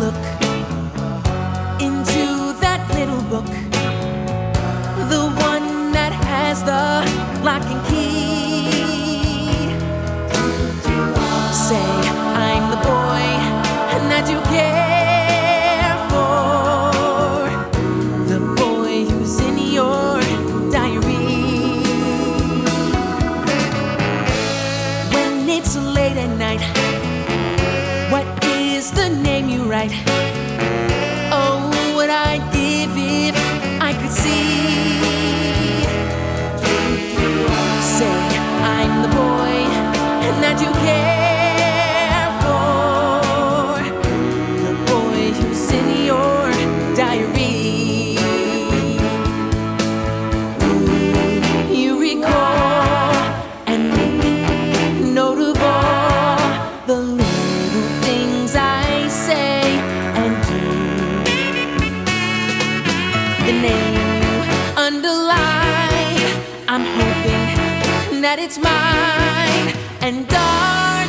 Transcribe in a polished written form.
look into that little book, the one that has the lock and key. Say I'm the boy that you care for, the boy who's in your diary. When it's late at night, what is the name you write? Oh, what I'd give if I could see. Say I'm the boy that you care for, the boy who's in your diary. You recall and make note of all the little things I say and do. The name you underline, I'm hoping that it's mine. And darling,